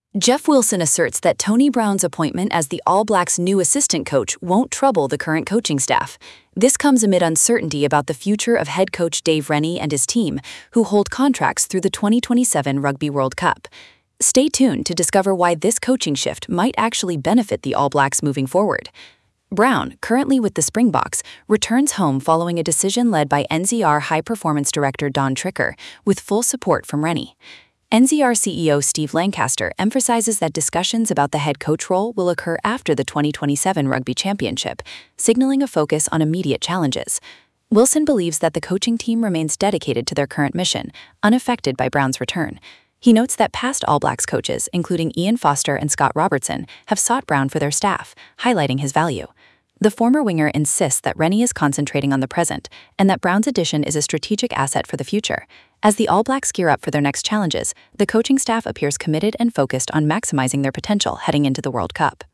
Jeff Wilson asserts that Tony Brown's appointment as the All Blacks' new assistant coach won't trouble the current coaching staff. This comes amid uncertainty about the future of head coach Dave Rennie and his team, who hold contracts through the 2027 Rugby World Cup. Stay tuned to discover why this coaching shift might actually benefit the All Blacks moving forward. Brown, currently with the Springboks, returns home following a decision led by NZR High Performance Director Don Tricker, with full support from Rennie. NZR CEO Steve Lancaster emphasizes that discussions about the head coach role will occur after the 2027 Rugby Championship, signaling a focus on immediate challenges. Wilson believes that the coaching team remains dedicated to their current mission, unaffected by Brown's return. He notes that past All Blacks coaches, including Ian Foster and Scott Robertson, have sought Brown for their staff, highlighting his value. The former winger insists that Rennie is concentrating on the present and that Brown's addition is a strategic asset for the future. As the All Blacks gear up for their next challenges, the coaching staff appears committed and focused on maximizing their potential heading into the World Cup.